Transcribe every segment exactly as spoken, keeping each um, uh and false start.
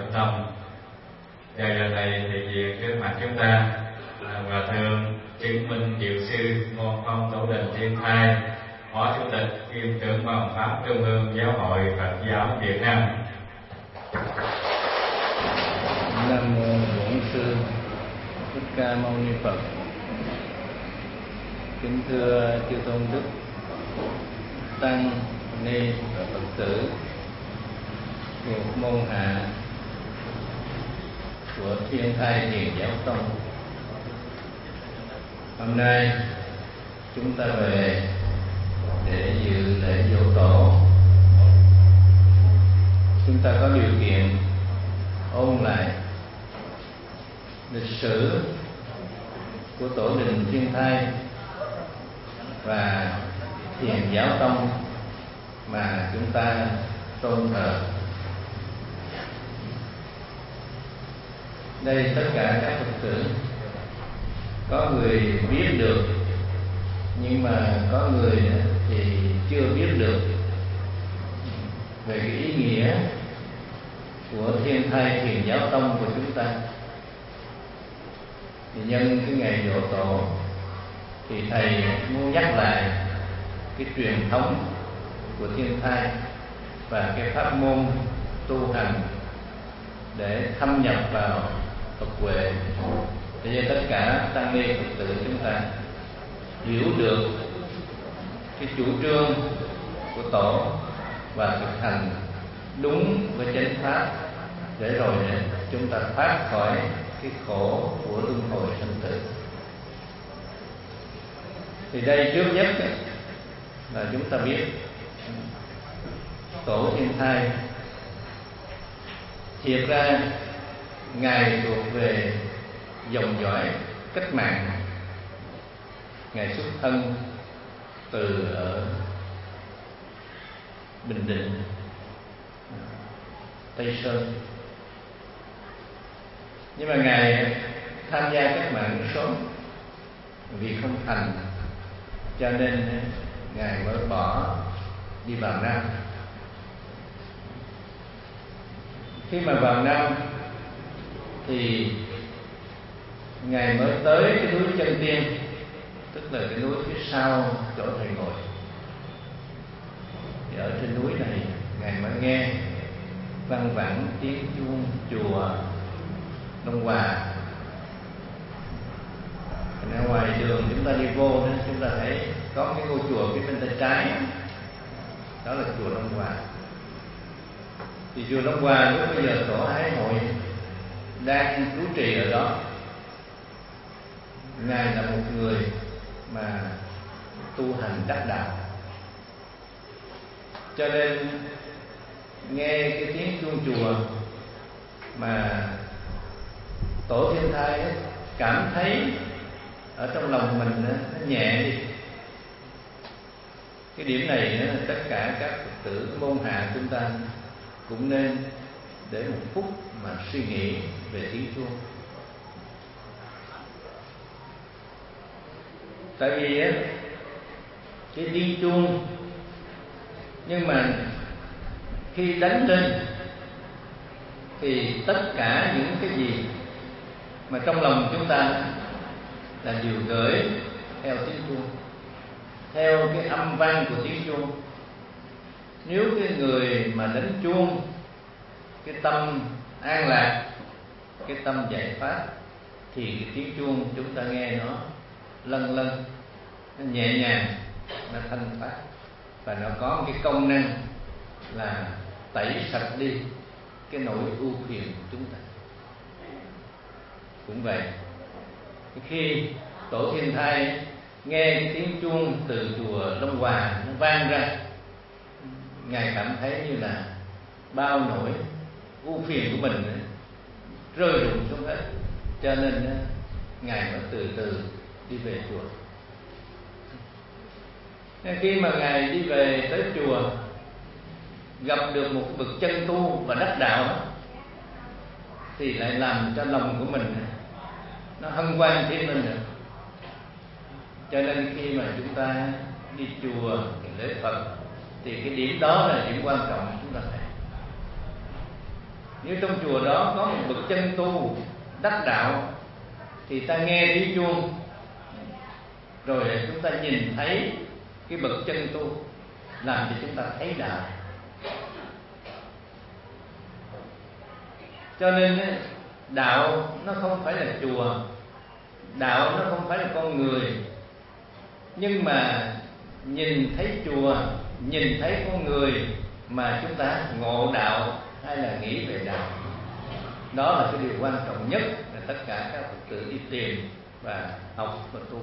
tâm. Và giờ này thì diện trước mặt chúng ta là Hòa Thượng Chứng Minh Diệu Sư Môn Phong Tổ Đình Thiên Thai, Phó Chủ tịch kiêm trưởng ban pháp Trung ương Giáo hội Phật giáo Việt Nam. Nam mô Bổn Sư Thích Ca Mâu Ni Phật. Kính thưa chư tôn đức tăng ni và Phật tử thuộc môn hạ của Thiên Thai Thiền Giáo Tông. Hôm nay chúng ta về để dự lễ giỗ tổ. Chúng ta có điều kiện ôn lại lịch sử của Tổ đình Thiên Thai và Thiền Giáo Tông mà chúng ta tôn thờ. Đây tất cả các Phật tử có người biết được, nhưng mà có người thì chưa biết được về cái ý nghĩa của Thiên Thai Thiền Giáo Tông của chúng ta. Thì nhân cái ngày giỗ tổ thì thầy muốn nhắc lại cái truyền thống của Thiên Thai và cái pháp môn tu hành để thâm nhập vào Phật huệ, để cho tất cả tăng ni Phật tử chúng ta hiểu được cái chủ trương của tổ và thực hành đúng với chánh pháp, để rồi chúng ta thoát khỏi cái khổ của luân hồi sinh tử. Thì đây trước nhất là chúng ta biết Tổ Thiên Thai thiệt ra Ngài thuộc về dòng dõi cách mạng. Ngài xuất thân từ ở Bình Định, Tây Sơn, nhưng mà Ngài tham gia cách mạng sớm, vì không thành cho nên Ngài mới bỏ đi vào Nam. Khi mà vào Nam thì Ngài mới tới cái núi Chân Tiên, tức là cái núi phía sau chỗ thầy ngồi. Thì ở trên núi này Ngài mới nghe vang vẳng tiếng chuông chùa Đông Hòa. Ở ngoài đường chúng ta đi vô đó, chúng ta thấy có cái ngôi chùa phía bên tay trái, đó là chùa Đông Hòa. Thì chùa Đông Hòa lúc bây giờ tổ Ái Hội đang trú trì ở đó. Ngài là một người mà tu hành đắc đạo, cho nên nghe cái tiếng chuông chùa mà Tổ Thiên Thai cảm thấy ở trong lòng mình nó nhẹ đi. Cái điểm này tất cả các Phật tử môn hạ chúng ta cũng nên để một phút mà suy nghĩ về tiếng chuông. Tại vì á, cái tiếng chuông, nhưng mà khi đánh lên thì tất cả những cái gì mà trong lòng chúng ta là đều gửi theo tiếng chuông, theo cái âm vang của tiếng chuông. Nếu cái người mà đánh chuông, cái tâm an lạc, cái tâm giải thoát, thì cái tiếng chuông chúng ta nghe nó lân lân, nó nhẹ nhàng, nó thanh thoát, và nó có một cái công năng là tẩy sạch đi cái nỗi ưu phiền của chúng ta. Cũng vậy, khi Tổ Thiên Thai nghe cái tiếng chuông từ chùa Long Hòa nó vang ra, Ngài cảm thấy như là bao nỗi ưu phiền của mình rơi rụng xuống hết, cho nên Ngài mới từ từ đi về chùa. Nên khi mà Ngài đi về tới chùa, gặp được một bậc chân tu và đắc đạo đó, thì lại làm cho lòng của mình nó hân hoan thêm lên nữa. Cho nên khi mà chúng ta đi chùa lễ Phật thì cái điểm đó là điểm quan trọng chúng ta thấy. Nếu trong chùa đó có một bậc chân tu đắc đạo thì ta nghe tiếng chuông, rồi chúng ta nhìn thấy cái bậc chân tu, làm cho chúng ta thấy đạo. Cho nên đạo nó không phải là chùa, đạo nó không phải là con người. Nhưng mà nhìn thấy chùa, nhìn thấy con người mà chúng ta ngộ đạo hay là nghĩ về đạo, đó là cái điều quan trọng nhất là tất cả các Phật tử đi tìm và học và tu.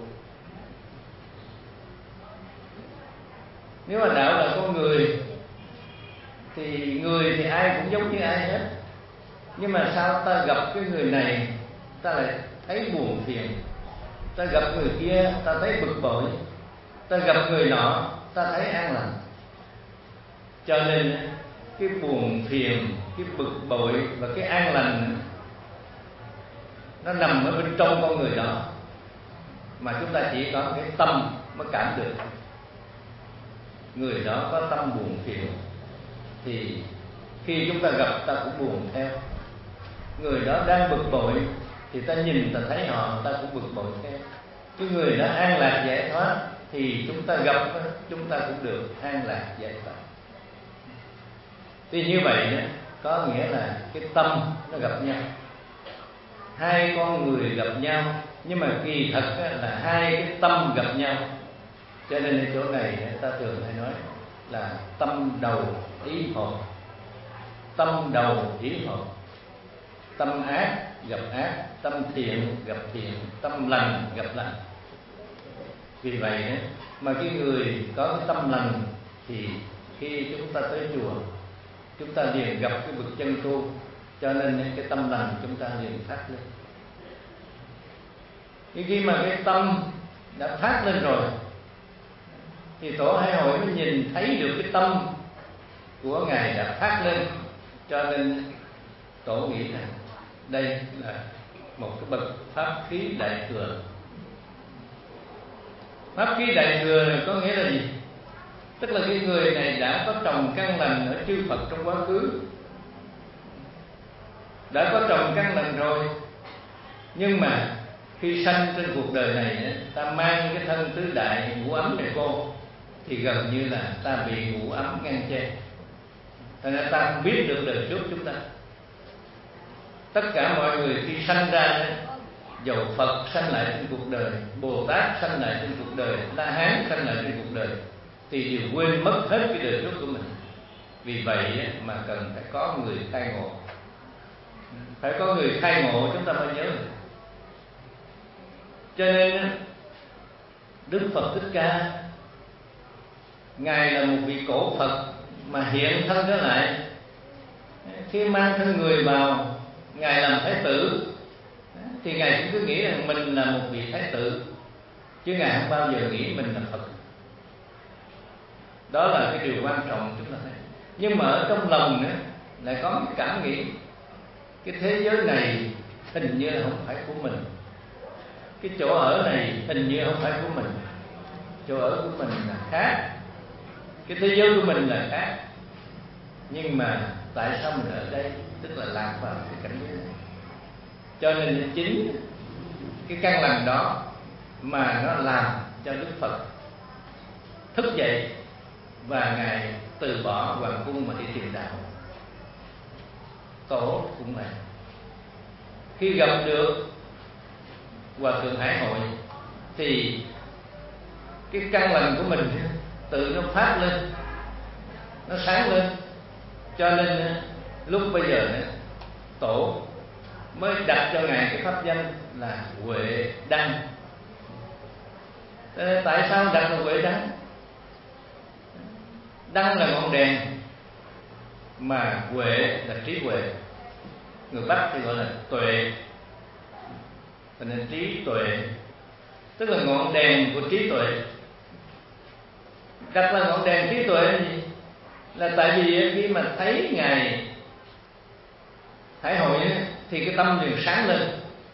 Nếu mà đạo là con người thì người thì ai cũng giống như ai hết. Nhưng mà sao ta gặp cái người này ta lại thấy buồn phiền, ta gặp người kia ta thấy bực bội, ta gặp người nọ ta thấy an lành. Cho nên cái buồn phiền, cái bực bội và cái an lành nó nằm ở bên trong con người đó, mà chúng ta chỉ có cái tâm mới cảm được. Người đó có tâm buồn phiền thì khi chúng ta gặp ta cũng buồn theo. Người đó đang bực bội thì ta nhìn ta thấy họ, ta cũng bực bội theo. Cái người đó an lạc giải thoát thì chúng ta gặp chúng ta cũng được an lạc giải thoát. Thì như vậy đó, có nghĩa là cái tâm nó gặp nhau, hai con người gặp nhau, nhưng mà kỳ thật là hai cái tâm gặp nhau. Cho nên ở chỗ này ta thường hay nói là tâm đầu ý hợp. Tâm đầu ý hợp, tâm ác gặp ác, tâm thiện gặp thiện, tâm lành gặp lành. Vì vậy mà cái người có cái tâm lành thì khi chúng ta tới chùa, chúng ta liền gặp cái bậc chân tu, cho nên cái tâm lành chúng ta liền phát lên. Thì khi mà cái tâm đã phát lên rồi thì tổ Hải Hội mới nhìn thấy được cái tâm của Ngài đã phát lên. Cho nên tổ nghĩ rằng đây là một cái bậc pháp khí đại thừa. Pháp khí đại thừa này có nghĩa là gì? Tức là cái người này đã có trồng căn lành ở chư Phật trong quá khứ, đã có trồng căn lành rồi. Nhưng mà khi sanh trên cuộc đời này, ta mang cái thân tứ đại ngũ ấm này vô, thì gần như là ta bị ngũ ấm ngăn che. Thành ra ta không biết được đời trước chúng ta. Tất cả mọi người khi sanh ra, dầu Phật sanh lại trên cuộc đời, Bồ Tát sanh lại trên cuộc đời, La Hán sanh lại trên cuộc đời, thì đều quên mất hết cái đời trước của mình. Vì vậy mà cần phải có người khai ngộ. Phải có người khai ngộ chúng ta mới nhớ được. Cho nên Đức Phật Thích Ca, Ngài là một vị cổ Phật mà hiện thân trở lại. Khi mang thân người vào, Ngài làm Thái tử, thì Ngài cũng cứ nghĩ rằng mình là một vị Thái tử, chứ Ngài không bao giờ nghĩ mình là Phật. Đó là cái điều quan trọng chúng ta thấy. Nhưng mà ở trong lòng nữa lại có cái cảm nghĩ cái thế giới này hình như là không phải của mình, cái chỗ ở này hình như không phải của mình, chỗ ở của mình là khác, cái thế giới của mình là khác. Nhưng mà tại sao mình ở đây? Tức là lạc vào cái cảnh giới này. Cho nên chính cái căn lành đó mà nó làm cho Đức Phật thức dậy, và Ngài từ bỏ hoàng cung mà đi tìm đạo. Tổ cũng vậy. Khi gặp được Hòa Thượng Hải Hội thì cái căn lành của mình tự nó phát lên, nó sáng lên. Cho nên lúc bây giờ này, Tổ mới đặt cho Ngài cái pháp danh là Huệ Đăng. Tại sao đặt là Huệ Đăng? Đăng là ngọn đèn, mà huệ là trí huệ. Người Bắc thì gọi là tuệ, cho nên trí tuệ tức là ngọn đèn của trí tuệ. Đặt là ngọn đèn trí tuệ là gì? Là tại vì khi mà thấy Ngài Hải Hội thì cái tâm liền sáng lên.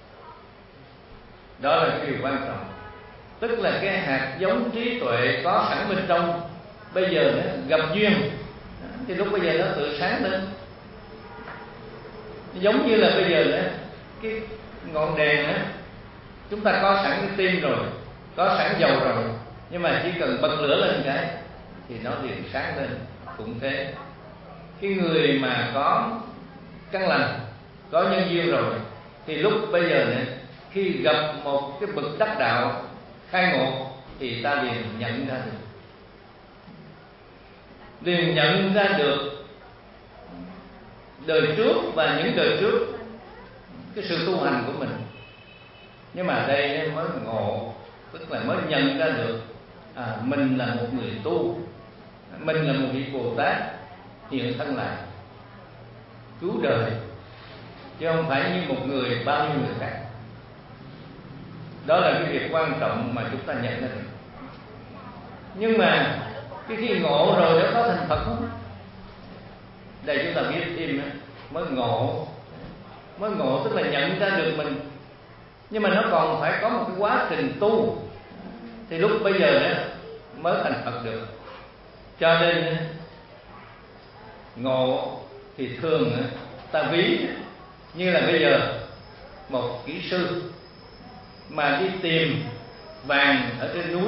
Đó là cái điều quan trọng. Tức là cái hạt giống trí tuệ có sẵn bên trong, bây giờ nó gặp duyên thì lúc bây giờ nó tự sáng lên. Giống như là bây giờ đó, cái ngọn đèn á, chúng ta có sẵn cái tim rồi, có sẵn dầu rồi, nhưng mà chỉ cần bật lửa lên cái thì nó liền sáng lên. Cũng thế, cái người mà có căn lành, có nhân duyên rồi, thì lúc bây giờ này, khi gặp một cái bậc đắc đạo khai ngộ thì ta liền nhận ra được, liền nhận ra được đời trước và những đời trước cái sự tu hành của mình. Nhưng mà đây mới ngộ, tức là mới nhận ra được à, mình là một người tu, mình là một vị Bồ Tát hiện thân lại cứu đời, chứ không phải như một người bao nhiêu người khác. Đó là cái việc quan trọng mà chúng ta nhận ra được. Nhưng mà cái khi ngộ rồi đã có thành Phật không? Đây chúng ta biết thêm đó, mới ngộ, mới ngộ tức là nhận ra được mình. Nhưng mà nó còn phải có một cái quá trình tu, thì lúc bây giờ đó mới thành Phật được. Cho nên ngộ thì thường ta ví như là bây giờ một kỹ sư mà đi tìm vàng ở trên núi,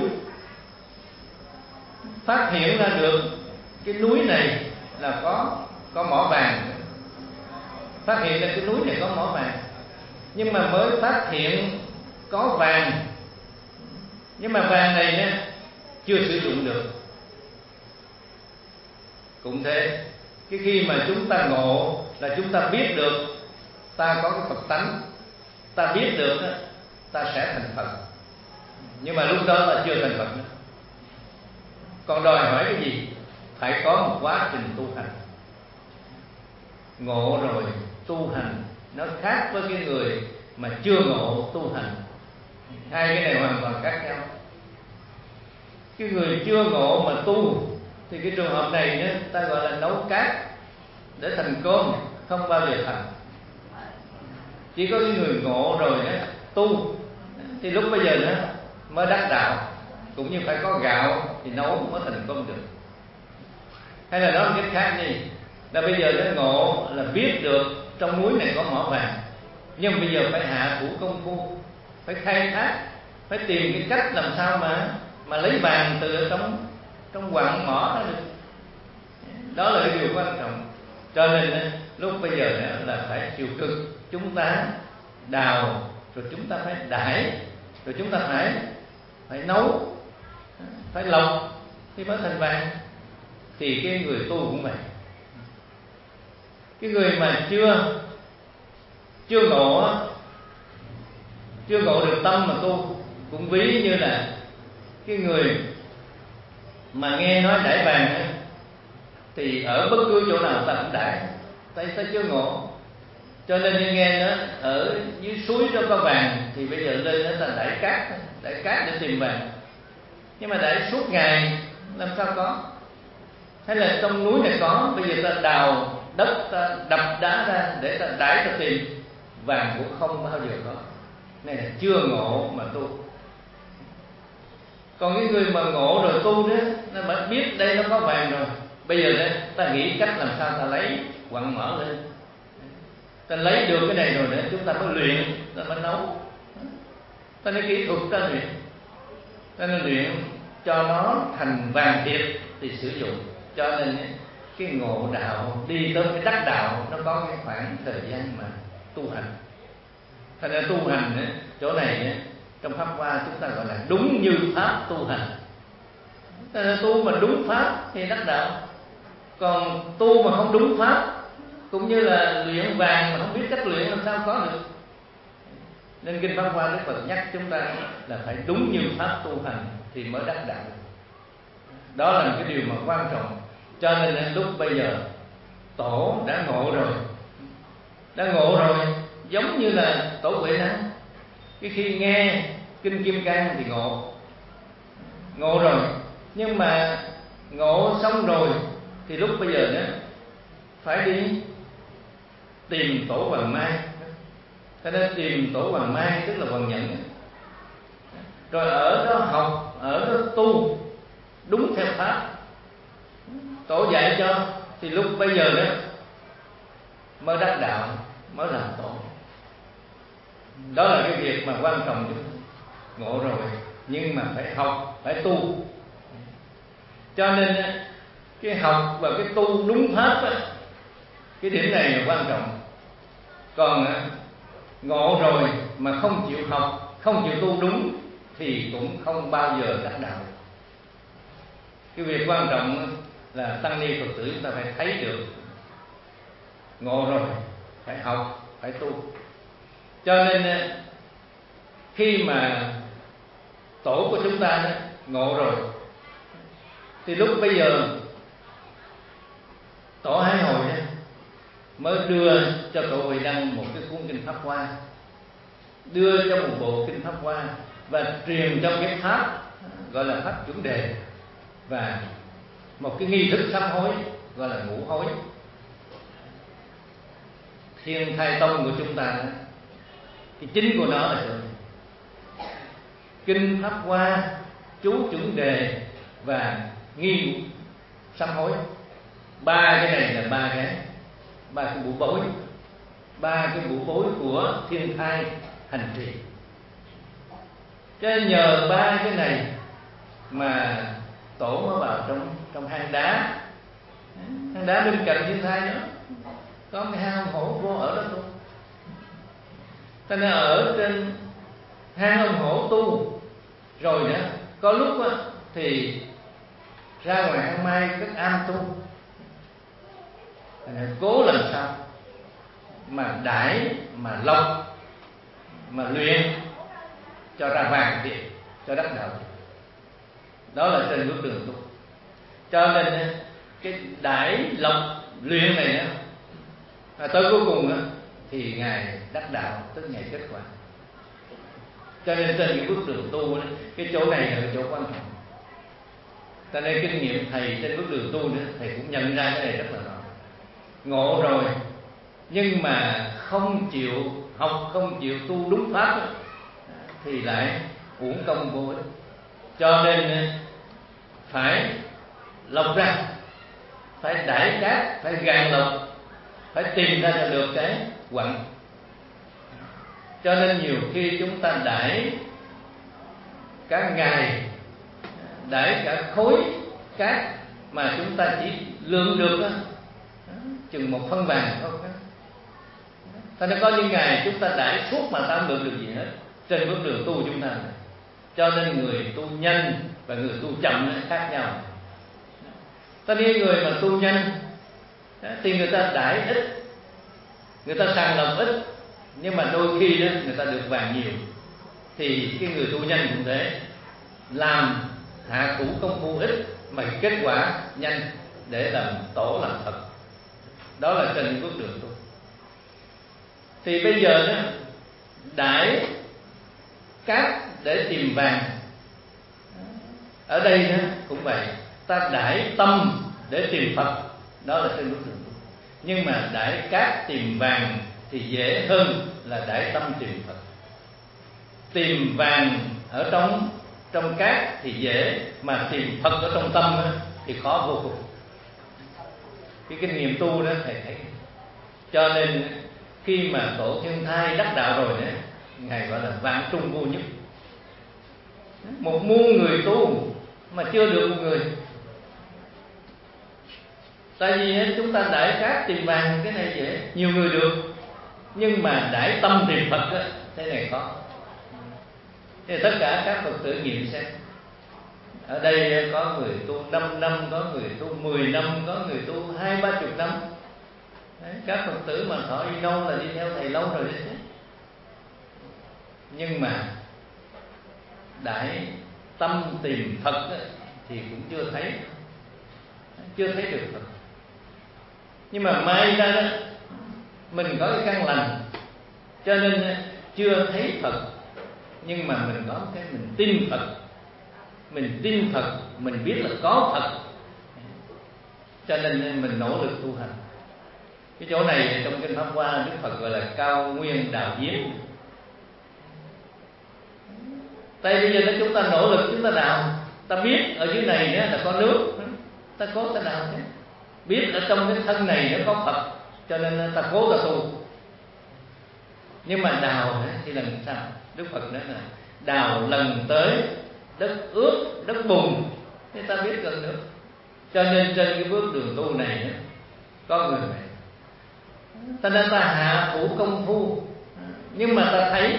phát hiện ra được cái núi này là có có mỏ vàng, phát hiện ra cái núi này có mỏ vàng, nhưng mà mới phát hiện có vàng, nhưng mà vàng này nha, chưa sử dụng được. Cũng thế, cái khi mà chúng ta ngộ là chúng ta biết được ta có cái Phật tánh, ta biết được ta sẽ thành Phật, nhưng mà lúc đó là chưa thành Phật nữa. Còn đòi hỏi cái gì? Phải có một quá trình tu hành. Ngộ rồi tu hành nó khác với cái người mà chưa ngộ tu hành. Hai cái này hoàn toàn khác nhau. Cái người chưa ngộ mà tu thì cái trường hợp này nữa, ta gọi là nấu cát để thành cơm, không bao giờ thành. Chỉ có cái người ngộ rồi đó, tu thì lúc bây giờ nữa mới đắc đạo. Cũng như phải có gạo thì nấu mới thành cơm được. Hay là nói một cách khác gì, là bây giờ nó ngộ là biết được trong núi này có mỏ vàng, nhưng bây giờ phải hạ thủ công phu, phải khai thác, phải tìm cái cách làm sao mà mà lấy vàng từ trong trong quặng mỏ đó được. Đó là cái điều quan trọng. Cho nên lúc bây giờ là phải chịu cực, chúng ta đào rồi chúng ta phải đãi, rồi chúng ta phải phải nấu, phải lọc thì mới thành vàng. Thì cái người tu cũng vậy. Cái người mà chưa chưa ngộ, chưa ngộ được tâm mà tu, cũng ví như là cái người mà nghe nói đãi vàng ấy, thì ở bất cứ chỗ nào ta cũng đãi, tại ta chưa ngộ. Cho nên như nghe nó ở dưới suối đó có vàng, thì bây giờ lên đó ta đãi cát, đãi cát để tìm vàng. Nhưng mà đãi suốt ngày làm sao có? Hay là trong núi này có, bây giờ ta đào đất, ta đập đá ra để ta đãi, ta tìm vàng, cũng không bao giờ có. Này là chưa ngộ mà tu. Còn cái người mà ngộ rồi tu đó, nó mới biết đây nó có vàng rồi, bây giờ đó, ta nghĩ cách làm sao ta lấy quặng mỏ lên, ta lấy được cái này rồi để chúng ta mới luyện, ta mới nấu, ta lấy kỹ thuật ta luyện, ta nên luyện cho nó thành vàng thiệt thì sử dụng. Cho nên cái ngộ đạo đi tới cái đắc đạo nó có cái khoảng thời gian mà tu hành. Thành ra tu hành chỗ này trong Pháp Hoa chúng ta gọi là đúng như pháp tu hành. Thành ra tu mà đúng pháp thì đắc đạo. Còn tu mà không đúng pháp, cũng như là luyện vàng mà không biết cách luyện làm sao có được. Nên kinh Pháp Hoa Đức Phật nhắc chúng ta là phải đúng như pháp tu hành thì mới đắc đạo. Đó là cái điều mà quan trọng. Cho nên lúc bây giờ tổ đã ngộ rồi, đã ngộ rồi, giống như là tổ Huệ Năng. Cái khi nghe kinh Kim Cang thì ngộ, ngộ rồi, nhưng mà ngộ xong rồi thì lúc bây giờ nữa phải đi tìm tổ Hoàng Mai. Cho nên tìm tổ Hoàng Mai tức là Hoàng Nhận, rồi ở đó học, ở đó tu đúng theo pháp tổ dạy cho, thì lúc bây giờ đó mới đắc đạo. mới làm tổ. Đó là cái việc mà quan trọng nhất. Ngộ rồi nhưng mà phải học, phải tu. Cho nên cái học và cái tu đúng pháp á, cái điểm này là quan trọng. Còn ngộ rồi mà không chịu học, không chịu tu đúng thì cũng không bao giờ đắc đạo. Cái việc quan trọng là tăng ni Phật tử chúng ta phải thấy được ngộ rồi phải học, phải tu. Cho nên khi mà tổ của chúng ta ngộ rồi thì lúc bây giờ tổ Hải Hội mới đưa cho tổ Huệ Đăng một cái cuốn kinh Pháp Hoa, đưa cho một bộ kinh Pháp Hoa và truyền trong cái pháp gọi là pháp chuẩn đề, và một cái nghi thức sám hối gọi là ngũ hối. Thiên Thai Tông của chúng ta cái chính của nó là gì? Kinh Pháp Hoa, chú chuẩn đề và nghi sám hối. Ba cái này là ba cái ba cái bụ bối, ba cái bụ bối của thiên thai hành trì. Cho nhờ ba cái này mà tổ mới vào trong trong hang đá. Hang đá bên cạnh thiên thai đó có cái hang hổ vô ở đó thôi. Ta nên ở trên hang ông hổ tu rồi nữa, có lúc á, thì ra ngoài hang mai các am tu, cố làm sao mà đãi, mà lọc, mà luyện cho ra vàng thiện, cho đắc đạo. Đó là trên bước đường tu. Cho nên cái đãi lọc luyện này nữa, à, tới cuối cùng đó, thì ngài đắc đạo, tức ngài kết quả. Cho nên trên cái bước đường tu đó, cái chỗ này là cái chỗ quan trọng. Cho nên kinh nghiệm thầy trên bước đường tu nữa, thầy cũng nhận ra cái này rất là rõ. Ngộ rồi nhưng mà không chịu học, không chịu tu đúng pháp đó, thì lại uổng công vô ích. Cho nên phải lọc ra, phải đãi cát, phải gàn lọc, phải tìm ra được cái quặng. Cho nên nhiều khi chúng ta đãi cả ngày, đãi cả khối cát mà chúng ta chỉ lượng được đó, chừng một phân vàng thôi. Cho nên có những ngày chúng ta đãi suốt mà ta không được được gì hết trên bước đường tu chúng ta. Cho nên người tu nhanh và người tu chậm nó khác nhau. Cho nên người mà tu nhanh thì người ta đãi ít, người ta sàng lọc ít, nhưng mà đôi khi đó người ta được vàng nhiều. Thì cái người tu nhanh cũng thế, làm hạ thủ công phu ít mà kết quả nhanh để làm tổ làm thật. Đó là trên bước đường tu. Thì bây giờ đó, đãi cát để tìm vàng. Ở đây đó cũng vậy, ta đãi tâm để tìm Phật, đó là trên bước đường tu. Nhưng mà đãi cát tìm vàng thì dễ hơn là đãi tâm tìm Phật. Tìm vàng ở trong trong cát thì dễ, mà tìm Phật ở trong tâm đó, thì khó vô cùng. Cái kinh nghiệm tu đó thầy thấy. Cho nên khi mà tổ Thiên Thai đắc đạo rồi đấy, ngài gọi là vạn trung vô nhất. Một muôn người tu mà chưa được một người. Tại vì chúng ta đãi cát tìm vàng cái này dễ, nhiều người được, nhưng mà đãi tâm tìm Phật đó, thế này khó. Thì tất cả các Phật tử nghiệm xem. Ở đây có người tu năm năm, có người tu mười năm, có người tu hai ba chục năm. Đấy, các Phật tử mà thọ y lâu là đi theo thầy lâu rồi đấy. Nhưng mà đại tâm tìm Phật ấy, thì cũng chưa thấy, chưa thấy được Phật. Nhưng mà may ra đó, mình có cái căn lành, cho nên chưa thấy Phật. Nhưng mà mình có cái mình tin Phật, mình tin Phật, mình biết là có Phật, cho nên mình nỗ lực tu hành. Cái chỗ này trong kinh Pháp Hoa Đức Phật gọi là cao nguyên đào giếng. Tại bây giờ nếu chúng ta nỗ lực chúng ta đào, ta biết ở dưới này là có nước, ta cố ta đào thế. Biết ở trong cái thân này nó có Phật, cho nên ta cố ta tu. Nhưng mà đào thì làm sao? Đức Phật nói là đào lần tới đất ướt, đất bùn, thì ta biết gần nước. Cho nên trên cái bước đường tu này có người này, ta nên ta hạ thủ công phu, nhưng mà ta thấy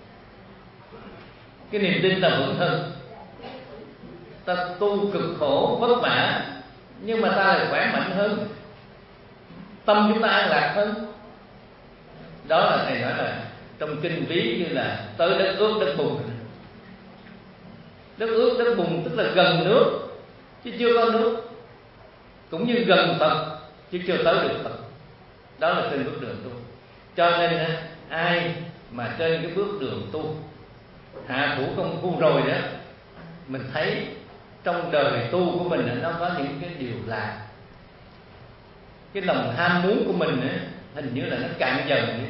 cái niềm tin ta vững hơn. Ta tu cực khổ vất vả, nhưng mà ta lại khỏe mạnh hơn, tâm chúng ta an lạc hơn. Đó là thầy nói là trong kinh ví như là tới đất ướt đất bùn. Đất ướt đất bùn tức là gần nước chứ chưa có nước, cũng như gần Phật chứ chưa tới được Phật. Đó là trên bước đường tu. Cho nên ai mà trên cái bước đường tu hạ thủ công phu rồi đó, mình thấy trong đời tu của mình nó có những cái điều là cái lòng ham muốn của mình hình như là nó cạn dần đi.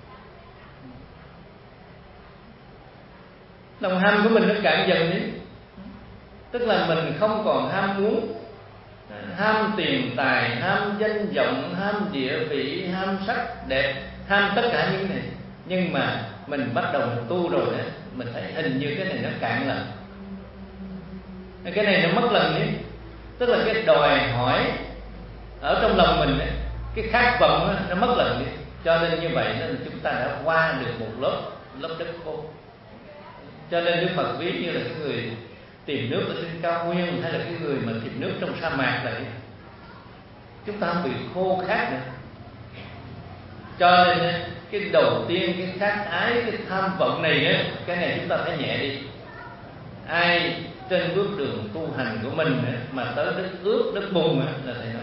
Lòng ham của mình nó cạn dần đi, tức là mình không còn ham muốn, ham tiền tài, ham danh vọng, ham địa vị, ham sắc đẹp, ham tất cả những này. Nhưng mà mình bắt đầu mình tu rồi đó, mình thấy hình như cái này nó cạn lần, cái này nó mất lần đi. Tức là cái đòi hỏi ở trong lòng mình ấy, cái khát vọng ấy, nó mất lần đi. Cho nên như vậy nên chúng ta đã qua được một lớp lớp đất khô. Cho nên Đức Phật ví như là cái người tìm nước ở trên cao nguyên, hay là cái người mà tìm nước trong sa mạc vậy. Chúng ta không bị khô khát nữa. Cho nên cái đầu tiên, cái khát ái, cái tham vọng này á, cái này chúng ta phải nhẹ đi. Ai trên bước đường tu hành của mình á, mà tới đất ướt, đất bùn á, là thầy nói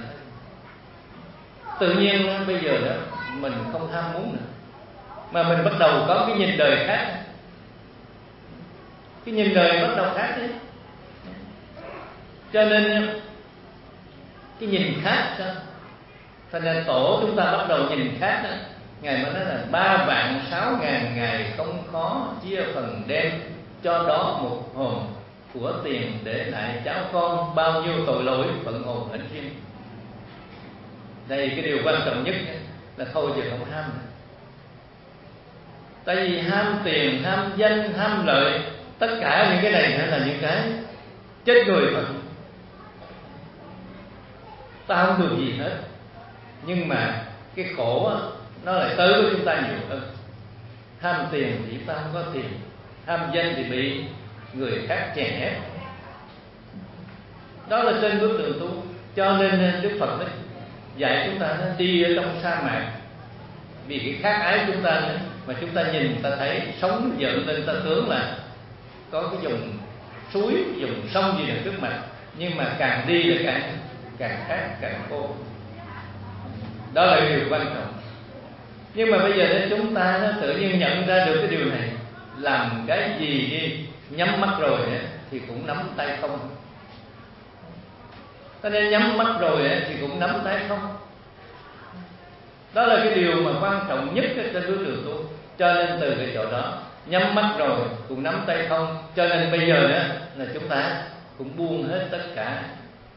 tự nhiên á, bây giờ đó mình không ham muốn nữa, mà mình bắt đầu có cái nhìn đời khác. Cái nhìn đời bắt đầu khác đấy. Cho nên cái nhìn khác sao? Cho nên tổ chúng ta bắt đầu nhìn khác đó. Ngài mới nói là ba vạn sáu ngàn ngày không khó chia phần đem, cho đó một hồn của tiền để lại cháu con, bao nhiêu tội lỗi phận hồn hạnh riêng. Đây cái điều quan trọng nhất là thôi giờ không ham nữa. Tại vì ham tiền, ham danh, ham lợi, tất cả những cái này là những cái chết người mà. Ta không được gì hết, nhưng mà cái khổ á, nó lại tới với chúng ta nhiều hơn. Ham tiền thì ta không có tiền, ham danh thì bị người khác chèn ép. Đó là trên bước đường tu. Cho nên Đức Phật ấy, dạy chúng ta đi ở trong sa mạc, vì cái khát ái chúng ta nữa, mà chúng ta nhìn ta thấy sống dựng lên, ta tưởng là có cái dòng suối, dòng sông gì ở trước mặt, nhưng mà càng đi là càng càng khát, càng khô. Đó là điều quan trọng. Nhưng mà bây giờ đến chúng ta nó tự nhiên nhận ra được cái điều này, làm cái gì đi nhắm mắt rồi ấy, thì cũng nắm tay không. Cho nên nhắm mắt rồi ấy, thì cũng nắm tay không. Đó là cái điều mà quan trọng nhất trên bước đường tu. Cho nên từ cái chỗ đó, nhắm mắt rồi cũng nắm tay không. Cho nên bây giờ đó là chúng ta cũng buông hết tất cả,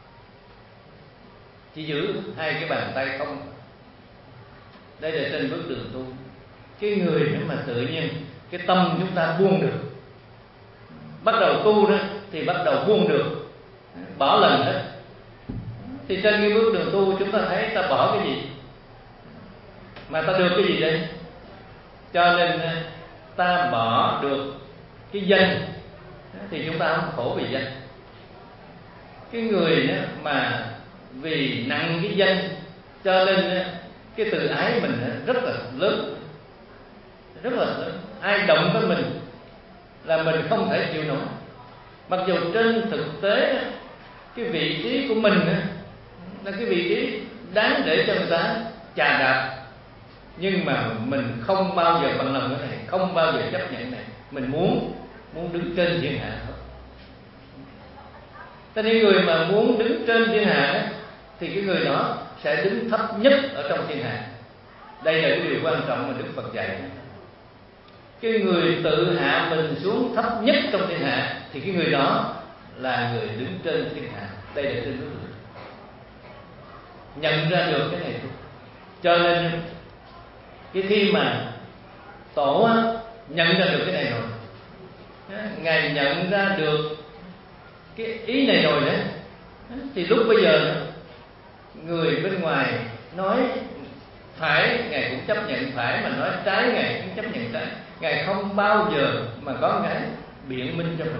chỉ giữ hai cái bàn tay không. Đây là trên bước đường tu. Cái người nếu mà tự nhiên cái tâm chúng ta buông được, bắt đầu tu đó thì bắt đầu buông được, bỏ lần hết. Thì trên cái bước đường tu chúng ta thấy ta bỏ cái gì, mà ta được cái gì đây? Cho nên ta bỏ được cái danh thì chúng ta không khổ vì danh. Cái người mà vì nặng cái danh, cho nên cái tự ái mình rất là lớn, rất là lớn. Ai động tới mình là mình không thể chịu nổi. Mặc dù trên thực tế cái vị trí của mình là cái vị trí đáng để cho người ta chà đạp, nhưng mà mình không bao giờ bằng lòng cái này, không bao giờ chấp nhận này. Mình muốn muốn đứng trên thiên hạ thôi. Cho nên người mà muốn đứng trên thiên hạ đó, thì cái người đó sẽ đứng thấp nhất ở trong thiên hạ. Đây là cái điều quan trọng mà Đức Phật dạy. Cái người tự hạ mình xuống thấp nhất trong thiên hạ thì cái người đó là người đứng trên thiên hạ. Đây là trên bước đường. Nhận ra được cái này thôi. Cho nên cái khi mà Tổ á, nhận ra được cái này rồi, Ngài nhận ra được cái ý này rồi đấy, thì lúc bây giờ người bên ngoài nói phải, Ngài cũng chấp nhận phải, mà nói trái Ngài cũng chấp nhận trái. Ngài không bao giờ mà có cái biện minh cho mình.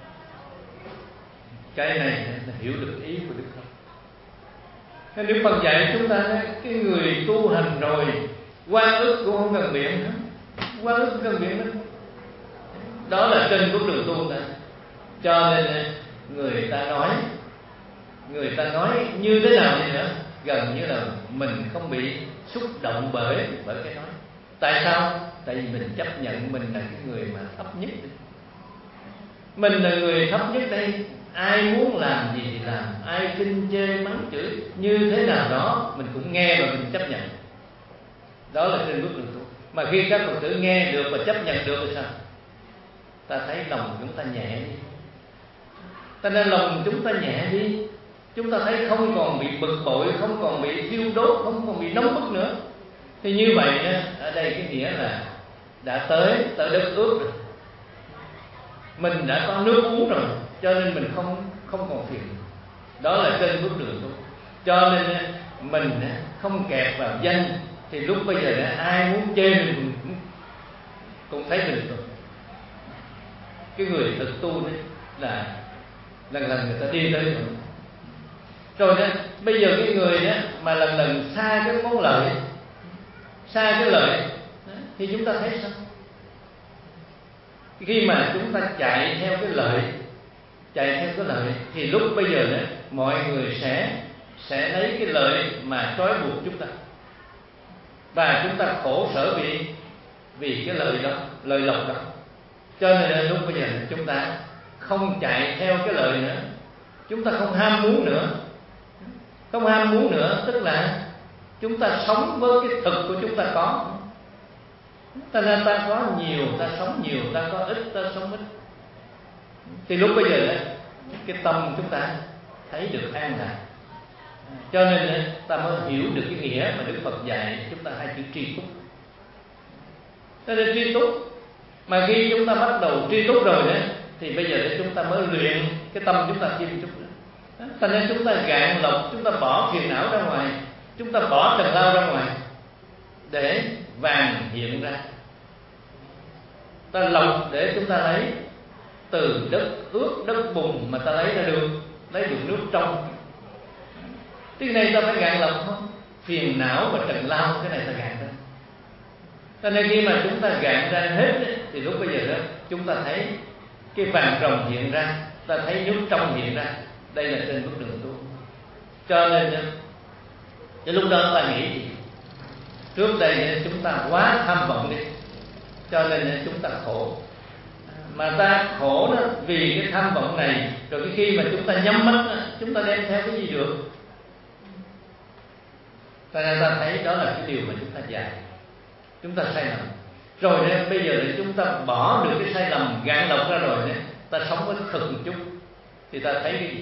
Cái này là hiểu được ý của Đức Phật. Đức Phật dạy chúng ta cái người tu hành rồi oan ức cũng không cần biện nữa, oan ức không cần biện nữa. Đó là trên bước đường tu ta. Cho nên người ta nói, người ta nói như thế nào đi nữa, gần như là mình không bị xúc động bởi bởi cái nói. Tại sao? Tại vì mình chấp nhận mình là cái người mà thấp nhất. Mình là người thấp nhất đây. Ai muốn làm gì thì làm, ai khinh chê mắng chửi như thế nào đó mình cũng nghe và mình chấp nhận. Đó là trên bước đường tu. Mà khi các Phật tử nghe được và chấp nhận được thì sao? Ta thấy lòng chúng ta nhẹ đi. Ta nên lòng chúng ta nhẹ đi. Chúng ta thấy không còn bị bực bội, không còn bị thiêu đốt, không còn bị nóng bức nữa. Thì như vậy ở đây cái nghĩa là đã tới tới đất ước rồi, mình đã có nước uống rồi, cho nên mình không không còn phiền. Đó là trên bước đường tu. Cho nên mình không kẹt vào danh. Thì lúc bây giờ ai muốn chê mình cũng thấy mình rồi. Cái người thực tu đấy là lần lần người ta đi tới rồi. Rồi đó, bây giờ cái người đó mà lần lần xa cái món lợi, xa cái lợi đó, thì chúng ta thấy sao? Khi mà chúng ta chạy theo cái lợi, chạy theo cái lợi, thì lúc bây giờ đó mọi người sẽ sẽ lấy cái lợi mà trói buộc chúng ta, và chúng ta khổ sở vì vì cái lợi đó, lợi lộc đó. Cho nên lúc bây giờ chúng ta không chạy theo cái lợi nữa, chúng ta không ham muốn nữa. Không ham muốn nữa tức là chúng ta sống với cái thực của chúng ta có. Ta nên ta có nhiều, ta sống nhiều, ta có ít, ta sống ít. Thì lúc bây giờ cái tâm chúng ta thấy được an lạc. Cho nên ta mới hiểu được cái nghĩa mà Đức Phật dạy chúng ta hai chữ tri túc. Cho nên tri túc, mà khi chúng ta bắt đầu tri túc rồi đó, thì bây giờ chúng ta mới luyện cái tâm chúng ta thêm chút nữa. Cho nên chúng ta gạn lọc, chúng ta bỏ phiền não ra ngoài, chúng ta bỏ trần lao ra ngoài, để vàng hiện ra. Ta lọc để chúng ta lấy từ đất ướt, đất bùn mà ta lấy ra được, lấy được nước trong. Cái này ta phải gạn lọc không? Phiền não và trần lao, cái này ta gạn ra. Cho nên khi mà chúng ta gạn ra hết thì lúc bây giờ đó chúng ta thấy cái vàng ròng hiện ra, ta thấy nước trong hiện ra. Đây là trên bước đường tu. Cho nên cái lúc đó ta nghĩ gì? Trước đây chúng ta quá tham vọng đi, cho nên chúng ta khổ. Mà ta khổ đó vì cái tham vọng này. Rồi cái khi mà chúng ta nhắm mắt, chúng ta đem theo cái gì được? Cho nên ta thấy đó là cái điều mà chúng ta dạy. Chúng ta sai lầm. Rồi đấy, bây giờ để chúng ta bỏ được cái sai lầm, gạn lọc ra rồi đấy, ta sống với thực một chút, thì ta thấy cái gì?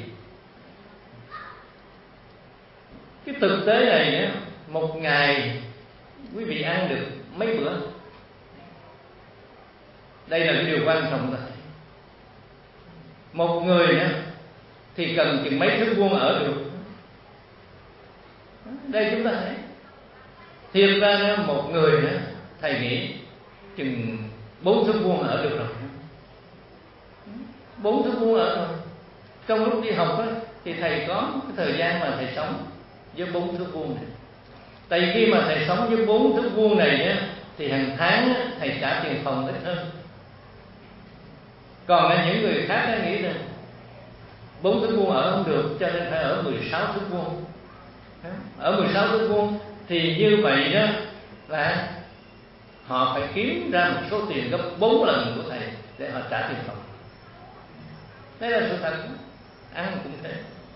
Cái thực tế này một ngày quý vị ăn được mấy bữa? Đây là cái điều quan trọng rồi. Một người thì cần chừng mấy thước vuông ở được. Đây chúng ta thấy. Thiệt ra một người thầy nghĩ chừng bốn thước vuông ở được rồi. Bốn thước vuông ở rồi. Trong lúc đi học đó, thì thầy có cái thời gian mà thầy sống với bốn thước vuông này. Tại vì khi mà thầy sống với bốn thước vuông này á, thì hàng tháng á, thầy trả tiền phòng ít hơn. Còn là những người khác đã nghĩ rằng bốn thước vuông ở không được, cho nên phải ở mười sáu thước vuông. Ở mười sáu thước vuông thì như vậy đó là họ phải kiếm ra một số tiền gấp bốn lần của thầy để họ trả tiền phòng. Đây là sự thật. Ăn cũng thế.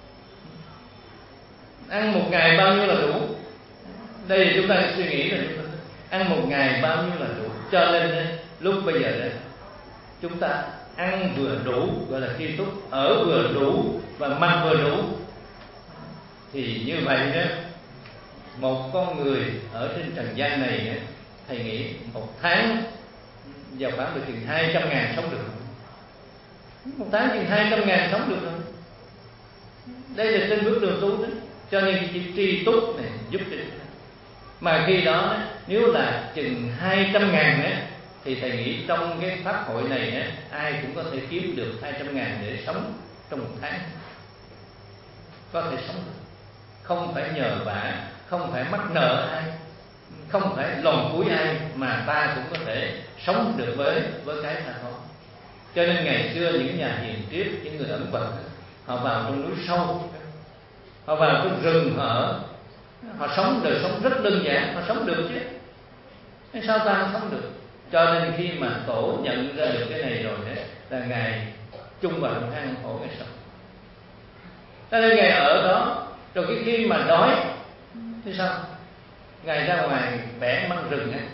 Ăn một ngày bao nhiêu là đủ? Đây chúng ta suy nghĩ là ăn một ngày bao nhiêu là đủ. Cho nên lúc bây giờ đây, chúng ta ăn vừa đủ, gọi là tri túc, ở vừa đủ và mặc vừa đủ. Thì như vậy đó, một con người ở trên trần gian này, thầy nghĩ một tháng Giờ khoảng được chừng hai trăm ngàn sống được, một tháng chừng hai trăm ngàn sống được rồi. Đây là trên bước đường tu đó. Cho nên cái tri túc này giúp cho chúng ta. Mà khi đó nếu là chừng hai trăm ngàn á, thì thầy nghĩ trong cái pháp hội này á, ai cũng có thể kiếm được hai trăm ngàn để sống trong một tháng. Có thể sống được, không phải nhờ vả, không phải mắc nợ ai, không phải lòn cúi ai, mà ta cũng có thể sống được với với cái ta có. Cho nên ngày xưa những nhà hiền triết, những người ẩn Phật, họ vào trong núi sâu, họ vào trong rừng, họ họ sống đời sống rất đơn giản, họ sống được chứ. Thế sao ta không sống được? Cho nên khi mà tổ nhận ra được cái này rồi đấy, là ngài chung vào trong hang khổ cái sống. Cho nên ngài ở đó, rồi cái khi mà đói thì sao? Ngài ra ngoài bẻ măng rừng á.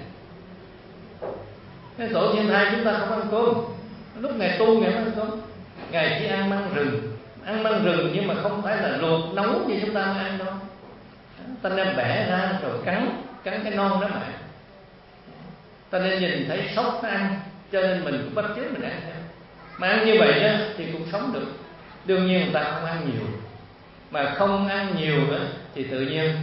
Cái tổ Thiên Thai chúng ta không ăn cơm. Lúc ngài tu ngài không ăn cơm, ngài chỉ ăn măng rừng. Ăn măng rừng nhưng mà không phải là luộc nấu như chúng ta ăn đâu. Ta nên bẻ ra rồi cắn cắn cái non đó mà. Ta nên nhìn thấy sóc nó ăn, cho nên mình cũng bắt chước mình ăn theo. Mà ăn như vậy đó thì cũng sống được. Đương nhiên người ta không ăn nhiều, mà không ăn nhiều nữa thì tự nhiên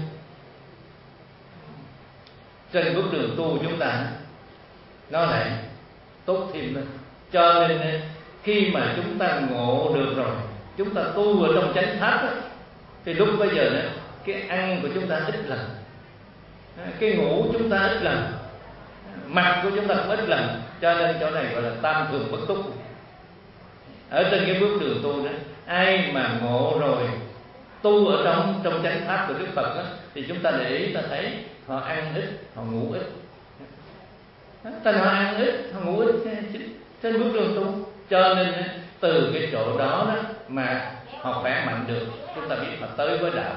trên bước đường tu chúng ta nó lại tốt thêm lên. Cho nên khi mà chúng ta ngộ được rồi, chúng ta tu ở trong chánh pháp đó, thì lúc bây giờ đó, cái ăn của chúng ta ít lần, cái ngủ chúng ta ít lần, mặt của chúng ta cũng ít lần. Cho nên chỗ này gọi là tam thường bất túc. Ở trên cái bước đường tu đó, ai mà ngộ rồi tu ở trong trong chánh pháp của Đức Phật đó, thì chúng ta để ý ta thấy họ ăn ít, họ ngủ ít. Tên họ ăn ít, họ ngủ ít trên bước đường tu. Cho nên từ cái chỗ đó, đó mà họ khỏe mạnh được, chúng ta biết họ tới với đạo.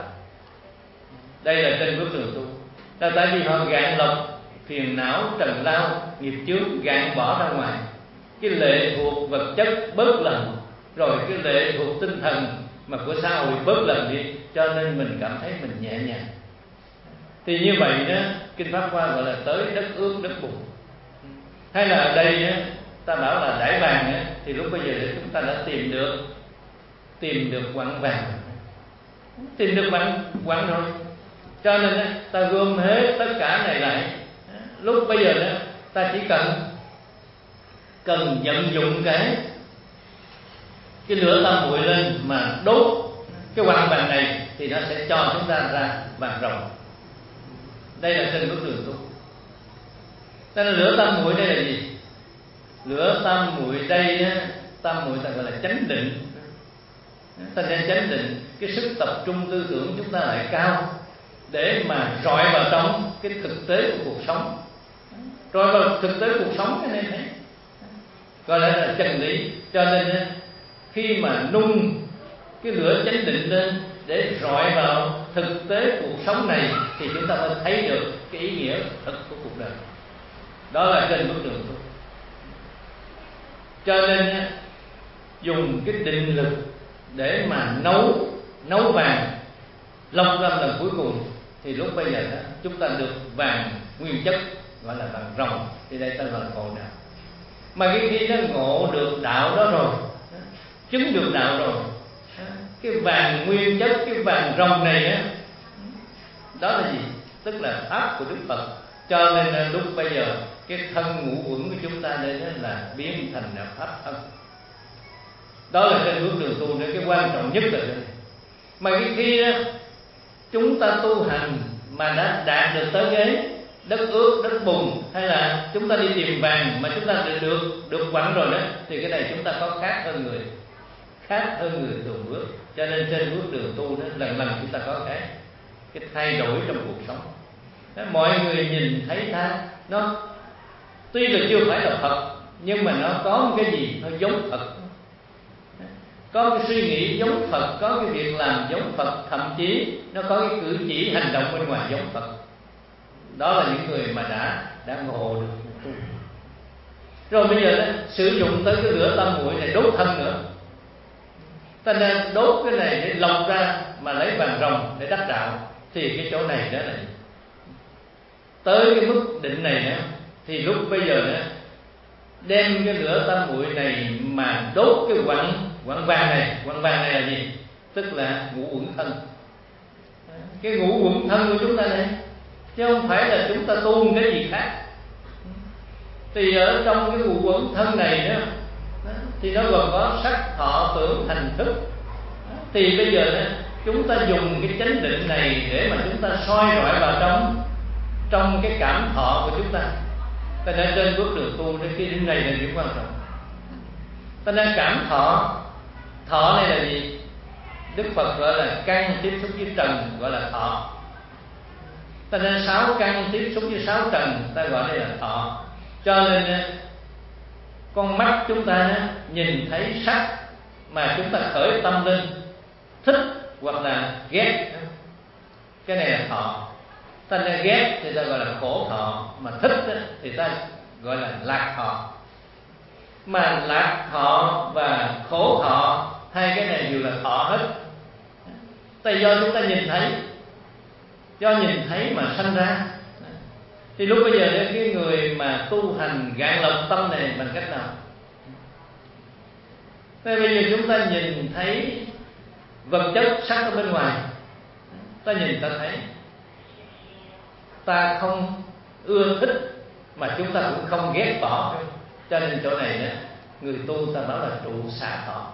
Đây là trên bước đường tu. Là tại vì họ gạn lọc phiền não, trần lao, nghiệp chướng, gạn bỏ ra ngoài. Cái lệ thuộc vật chất bớt lần, rồi cái lệ thuộc tinh thần mà của xã hội bớt lần đi, cho nên mình cảm thấy mình nhẹ nhàng. Thì như vậy đó, Kinh Pháp Hoa gọi là tới đất ước đất bùn. Hay là ở đây đó, ta bảo là Đại Bàng đó, thì lúc bây giờ chúng ta đã tìm được tìm được quặng vàng, tìm được quặng quặng rồi. Cho nên đó, ta gom hết tất cả này lại. Lúc bây giờ đó, ta chỉ cần cần vận dụng cái cái lửa tam muội lên mà đốt cái quặng vàng này, thì nó sẽ cho chúng ta ra vàng ròng. Đây là trên bước đường tu. Đây là lửa tam muội. Đây là gì? Lửa tam muội đây đó, tam muội ta gọi là chánh định. Ta nên chánh định, cái sức tập trung tư tưởng chúng ta lại cao, để mà rọi vào trong cái thực tế của cuộc sống. Rọi vào thực tế cuộc sống cái này thấy, gọi là, là chân lý. Cho nên khi mà nung cái lửa chánh định lên để rọi vào thực tế cuộc sống này, thì chúng ta mới thấy được cái ý nghĩa thực của cuộc đời. Đó là trên bước đường tu. Cho nên dùng cái định lực để mà nấu nấu vàng, lọc ra lần cuối cùng, thì lúc bây giờ đó, chúng ta được vàng nguyên chất, gọi là vàng ròng. Thì đây ta gọi là ngộ đạo. Mà cái khi nó ngộ được đạo đó rồi, chứng được đạo rồi, cái vàng nguyên chất, cái vàng ròng này á, đó là gì? Tức là pháp của Đức Phật. Cho nên lúc bây giờ cái thân ngũ uẩn của chúng ta đây đó là biến thành là pháp thân. Đó là trên bước đường tu, cái quan trọng nhất là đây. Mà cái khi đó, chúng ta tu hành mà đã đạt được tới cái đất ước, đất bùn, hay là chúng ta đi tìm vàng mà chúng ta được được quặng rồi đó, thì cái này chúng ta có khác hơn người, khác hơn người thường bước. Cho nên trên bước đường tu đó, lần lần chúng ta có cái cái thay đổi trong cuộc sống. Đó, mọi người nhìn thấy ta, nó tuy là chưa phải là Phật, nhưng mà nó có một cái gì nó giống Phật, có cái suy nghĩ giống Phật, có cái việc làm giống Phật, thậm chí nó có cái cử chỉ hành động bên ngoài giống Phật. Đó là những người mà đã đã ngộ được. Rồi bây giờ đó, sử dụng tới cái lửa tam muội này đốt thân nữa. Ta nên đốt cái này để lọc ra mà lấy vàng ròng để đắc đạo. Thì cái chỗ này đó là tới cái mức định này nữa, thì lúc bây giờ đó, đem cái lửa tam muội này mà đốt cái quặng quặng vàng này. Quặng vàng này là gì? Tức là ngũ uẩn thân. Cái ngũ uẩn thân của chúng ta đây, chứ không phải là chúng ta tu cái gì khác. Thì ở trong cái ngũ uẩn thân này đó, thì nó gồm có sắc, thọ, tưởng, hành, thức. Thì bây giờ đó, chúng ta dùng cái chánh định này để mà chúng ta soi rọi vào trong trong cái cảm thọ của chúng ta. Ta nên trên bước đường tu đến cái điểm này là điểm quan trọng. Ta nên cảm thọ. Thọ này là gì? Đức Phật gọi là căn tiếp xúc với trần, gọi là thọ. Ta nên sáu căn tiếp xúc với sáu trần, ta gọi đây là thọ. Cho nên con mắt chúng ta nhìn thấy sắc mà chúng ta khởi tâm lên thích hoặc là ghét, cái này là thọ. Ta nên ghét thì ta gọi là khổ thọ, mà thích thì ta gọi là lạc thọ. Mà lạc thọ và khổ thọ, hai cái này đều là thọ hết. Tại do chúng ta nhìn thấy, do nhìn thấy mà sanh ra. Thì lúc bây giờ cái người mà tu hành gạn lọc tâm này bằng cách nào? Thế bây giờ chúng ta nhìn thấy vật chất sắc ở bên ngoài, ta nhìn ta thấy, ta không ưa thích mà chúng ta cũng không ghét bỏ. Cho nên chỗ này đó, người tu ta bảo là trụ xả thọ.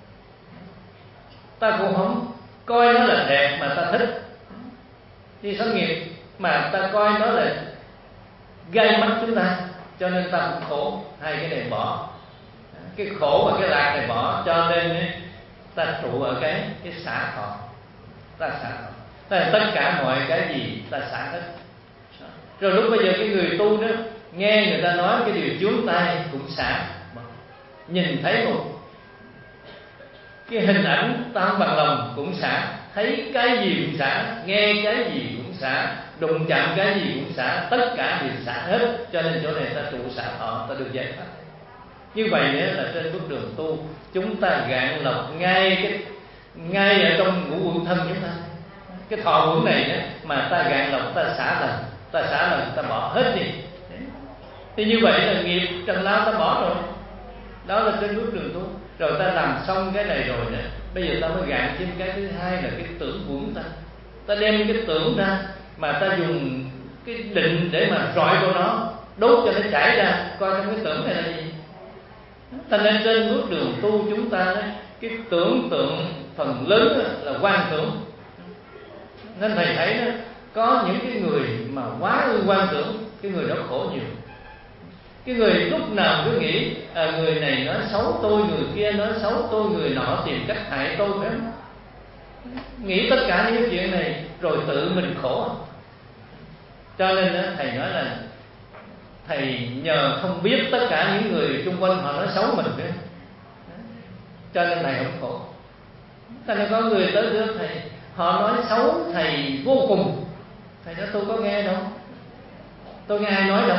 Ta cũng không coi nó là đẹp mà ta thích, đi sống nghiệp mà ta coi nó là gây mắt chúng ta, cho nên ta cũng khổ. Hai cái này bỏ, cái khổ và cái lạc này bỏ, cho nên ta trụ ở cái cái xả thọ. Ta xả thọ, ta tất cả mọi cái gì ta xả hết. Rồi lúc bây giờ cái người tu đó nghe người ta nói cái điều chướng tai cũng xả. Nhìn thấy một cái hình ảnh ta không bằng lòng cũng xả. Thấy cái gì cũng xả, nghe cái gì cũng xả, đụng chạm cái gì cũng xả, tất cả đều xả hết. Cho nên chỗ này ta trụ xả thọ, ta được giải thoát. Như vậy nữa là trên bước đường tu, chúng ta gạn lọc ngay cái ngay ở trong ngũ uẩn thân chúng ta. Cái thọ uẩn này đó, mà ta gạn lọc, ta xả lần, ta xả lần, ta bỏ hết đi. Thì như vậy là nghiệp trần lao ta bỏ rồi. Đó là trên bước đường tu. Rồi ta làm xong cái này rồi nè, bây giờ ta mới gạn thêm cái thứ hai là cái tưởng uẩn ta. Ta đem cái tưởng ra mà ta dùng cái định để mà rọi vào nó, đốt cho nó chảy ra, coi trong cái tưởng này là gì. Ta nên trên bước đường tu chúng ta đấy, cái tưởng tượng phần lớn là quan tưởng. Nên thầy thấy đó, có những cái người mà quá ư quan tưởng, cái người đó khổ nhiều. Cái người lúc nào cứ nghĩ à, người này nói xấu tôi, người kia nói xấu tôi, người nọ tìm cách hại tôi, phải không? Nghĩ tất cả những chuyện này rồi tự mình khổ. Cho nên đó, thầy nói là thầy nhờ không biết tất cả những người xung quanh họ nói xấu mình nữa, cho nên thầy không khổ. Cho nên có người tới trước thầy, họ nói xấu thầy vô cùng. Thầy nói tôi có nghe đâu, tôi nghe ai nói đâu.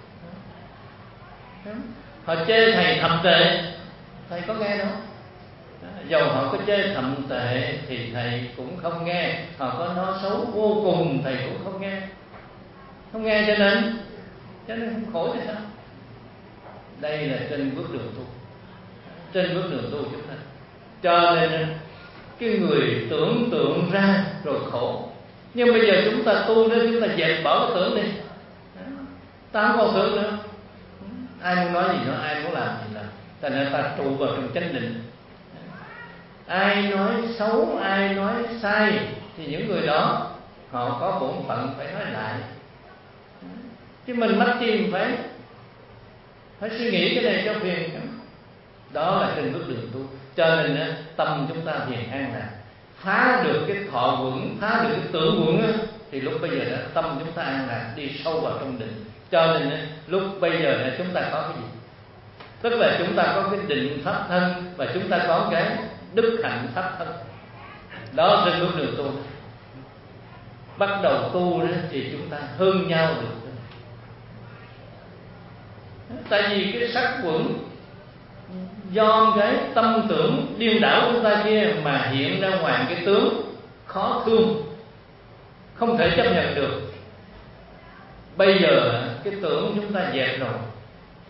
Họ chê thầy thậm tệ, thầy có nghe đâu. Dầu họ có chê thậm tệ thì thầy cũng không nghe. Họ có nói xấu vô cùng thầy cũng không nghe. Không nghe cho nên cho nên không khổ thì sao? Đây là trên bước đường tu, trên bước đường tu chúng ta. Cho nên cái người tưởng tượng ra rồi khổ. Nhưng bây giờ chúng ta tu đó, chúng ta dẹp bỏ cái tưởng đi, ta không còn tưởng nữa. Ai muốn nói gì nữa, ai muốn làm gì làm. Thành ra ta trụ vào trong chánh định. Ai nói xấu, ai nói sai thì những người đó họ có bổn phận phải nói lại. Chứ mình mất tim phải phải suy nghĩ cái này cho phiền. Đó là trên bước đường tu. Cho nên tâm chúng ta thiền an lạc, phá được cái thọ uẩn, phá được cái tưởng uẩn, thì lúc bây giờ đó tâm chúng ta an lạc, đi sâu vào trong định. Cho nên lúc bây giờ là chúng ta có cái gì? Tức là chúng ta có cái định pháp thân và chúng ta có cái đức hạnh pháp thân. Đó trên bước đường tu. Bắt đầu tu đó thì chúng ta hơn nhau được. Tại vì cái sắc uẩn do cái tâm tưởng điên đảo của ta kia mà hiện ra ngoài cái tướng khó thương, không thể chấp nhận được. Bây giờ cái tưởng chúng ta dẹp rồi,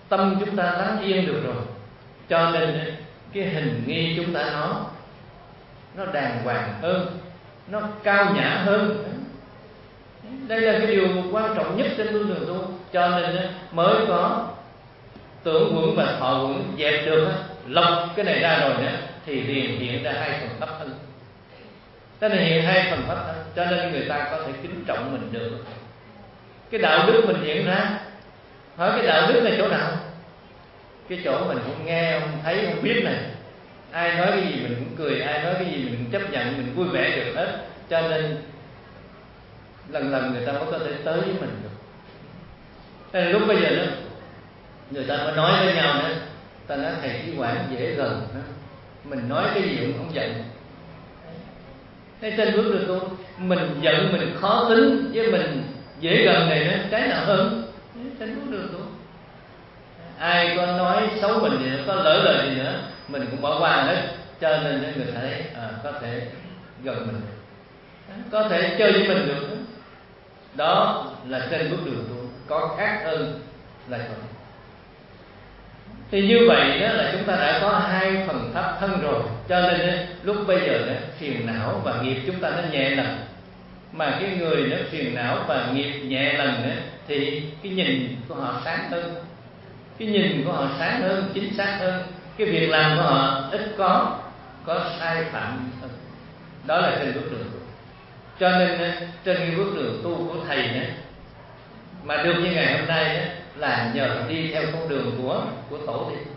tâm chúng ta lắng yên được rồi, cho nên cái hình nghi chúng ta nó nó đàng hoàng hơn, nó cao nhã hơn. Đây là cái điều quan trọng nhất trên con đường tu, cho nên mới có tưởng quẩn và thọ quẩn dẹp được, lọc cái này ra rồi nữa thì liền hiện ra hai phần pháp thân. Cho nên hiện hai phần pháp thân, cho nên người ta có thể kính trọng mình được. Cái đạo đức mình hiện ra, hỏi cái đạo đức này chỗ nào? Cái chỗ mình không nghe, không thấy, không biết này. Ai nói cái gì mình cũng cười, ai nói cái gì mình cũng chấp nhận, mình vui vẻ được hết. Cho nên lần lần người ta mới có thể tới với mình được. Nên lúc bây giờ đó, người ta mới nói với nhau nữa, ta nói thầy Trí Quảng dễ gần đó. Mình nói cái gì cũng không giận. Thế trên bước đường tu, mình giận mình khó tính với mình dễ gần này nữa, cái nào hơn? Trên bước đường tu, ai có nói xấu mình gì nữa, có lỡ lời gì nữa, mình cũng bỏ qua hết. Cho nên người ta thấy à, có thể gần mình, có thể chơi với mình được. Đó là trên bước đường tu, có khác hơn là còn. Thì như vậy đó là chúng ta đã có hai phần pháp thân rồi. Cho nên lúc bây giờ đó, phiền não và nghiệp chúng ta nó nhẹ lần. Mà cái người nó phiền não và nghiệp nhẹ lần đó, thì cái nhìn của họ sáng hơn, cái nhìn của họ sáng hơn, chính xác hơn. Cái việc làm của họ ít có có sai phạm hơn. Đó là trên bước đường tu. Cho nên trên cái bước đường tu của thầy đó, mà được như ngày hôm nay đó, là nhờ đi theo con đường của của tổ đi.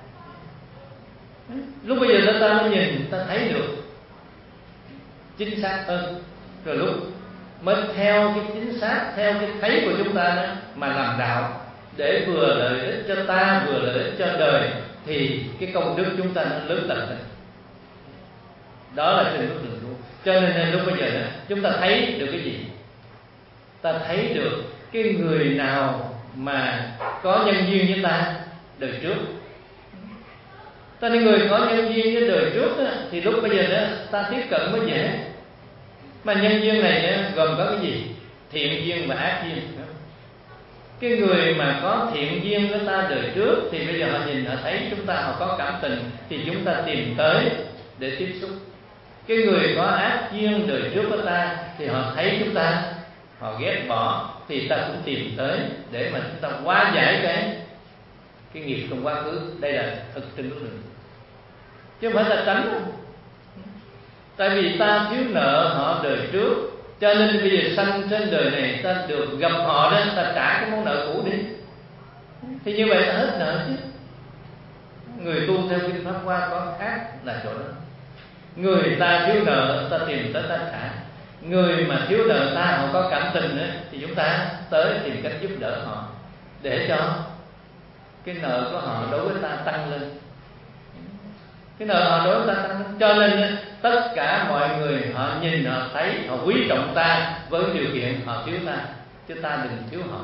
Lúc bây giờ ta mới nhìn, ta thấy được chính xác hơn. Rồi lúc mới theo cái chính xác, theo cái thấy của chúng ta đó mà làm đạo, để vừa lợi ích cho ta, vừa lợi ích cho đời, thì cái công đức chúng ta nó lớn tận này. Đó là trên bước đường tu. Cho nên lúc bây giờ đó, chúng ta thấy được cái gì? Ta thấy được cái người nào mà có nhân duyên với ta đời trước. Ta là người có nhân duyên với đời trước đó, thì lúc bây giờ đó ta tiếp cận mới dễ. Mà nhân duyên này đó, gồm có cái gì? Thiện duyên và ác duyên. Cái người mà có thiện duyên với ta đời trước thì bây giờ họ nhìn, họ thấy chúng ta, họ có cảm tình, thì chúng ta tìm tới để tiếp xúc. Cái người có ác duyên đời trước với ta thì họ thấy chúng ta, họ ghét bỏ, thì ta cũng tìm tới để mà chúng ta hóa giải cái cái nghiệp trong quá khứ. Đây là thực trên bước đường, chứ không phải là tránh. Tại vì ta thiếu nợ họ đời trước, cho nên bây giờ sanh trên đời này ta được gặp họ đó, ta trả cái món nợ cũ đi, thì như vậy ta hết nợ chứ. Người tu theo kinh Pháp Hoa có khác là chỗ đó. Người ta thiếu nợ, ta tìm tới ta trả. Người mà thiếu nợ ta, họ có cảm tình nữa, thì chúng ta tới tìm cách giúp đỡ họ, để cho cái nợ của họ đối với ta tăng lên. Cái nợ họ đối với ta tăng lên. Cho nên tất cả mọi người họ nhìn, họ thấy, họ quý trọng ta với điều kiện họ thiếu ta, chứ ta đừng thiếu họ.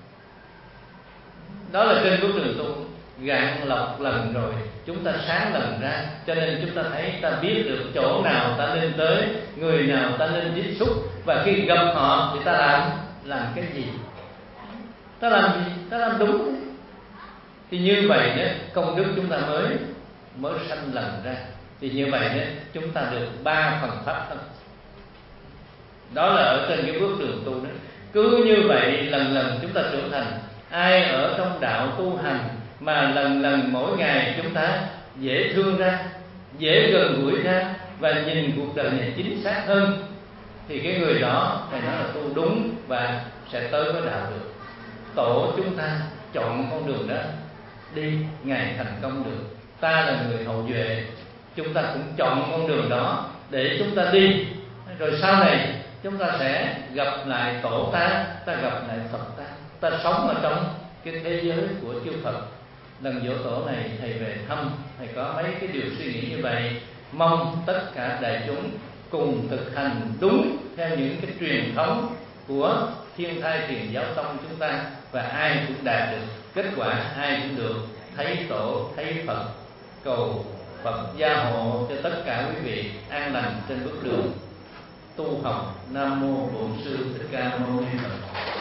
Đó là trên bước đường tu. Gạn lọc lần rồi, chúng ta sáng lần ra. Cho nên chúng ta thấy, ta biết được chỗ nào ta nên tới, người nào ta nên tiếp xúc, và khi gặp họ thì ta làm làm cái gì, ta làm gì, ta làm đúng. Thì như vậy đó, công đức chúng ta mới mới sanh lần ra. Thì như vậy đó, chúng ta được ba phần pháp thân. Đó là ở trên cái bước đường tu đó. Cứ như vậy lần lần chúng ta trưởng thành. Ai ở trong đạo tu hành mà lần lần mỗi ngày chúng ta dễ thương ra, dễ gần gũi ra, và nhìn cuộc đời này chính xác hơn, thì cái người đó phải nói là tu đúng và sẽ tới với đạo được. Tổ chúng ta chọn con đường đó đi, Ngài thành công được. Ta là người hậu duệ, chúng ta cũng chọn con đường đó để chúng ta đi. Rồi sau này chúng ta sẽ gặp lại tổ ta, ta gặp lại Phật ta. Ta sống ở trong cái thế giới của chư Phật. Lần giỗ tổ này thầy về thăm, thầy có mấy cái điều suy nghĩ như vậy. Mong tất cả đại chúng cùng thực hành đúng theo những cái truyền thống của Thiên Thai Thiền Giáo Tông chúng ta, và ai cũng đạt được kết quả, ai cũng được thấy tổ, thấy Phật. Cầu Phật gia hộ cho tất cả quý vị an lành trên bước đường tu học. Nam mô Bổn Sư Thích Ca Mâu Ni Phật.